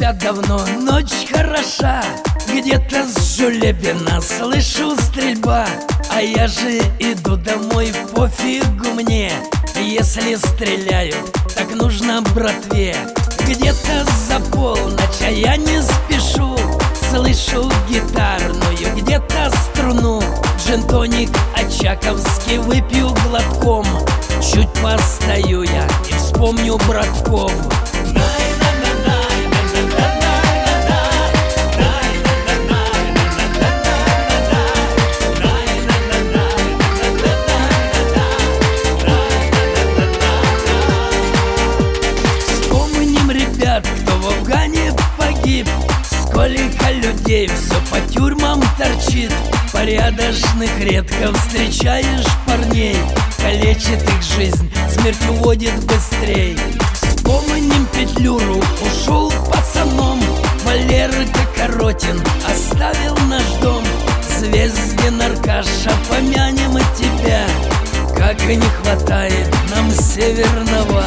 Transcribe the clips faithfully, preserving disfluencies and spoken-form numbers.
я давно, ночь хороша. Где-то с Жулебина слышу стрельба, а я же иду домой, пофигу мне. Если стреляют, так нужно братве. Где-то за полночь, а я не спешу, слышу гитарную, где-то струну. Джин-тоник очаковский выпью глотком. Чуть постою я и вспомню братков. Вспомним ребят, кто в Афгане погиб. Сколько людей все по тюрьмам торчит. Порядочных редко встречаешь парней. Калечит их жизнь, смерть уводит быстрей. Вспомним Петлюру, ушел пацаном. Валера Кокоротин оставил наш дом. Звездин Аркаша, помянем и тебя. Как и не хватает нам Северного.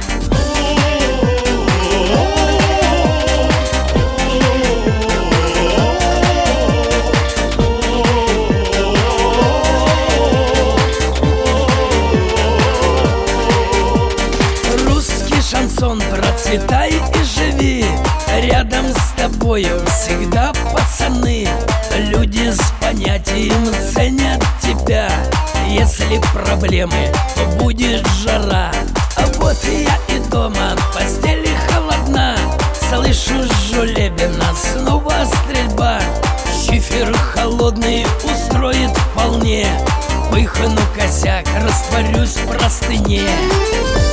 Шансон, процветай и живи. Рядом с тобою всегда пацаны. Люди с понятием ценят тебя. Если проблемы, то будет жара. А вот и я и дома, в постели холодна. Слышу с Жулебина снова стрельба. Шифер холодный устроит вполне. Пыхну косяк, растворюсь в простыне.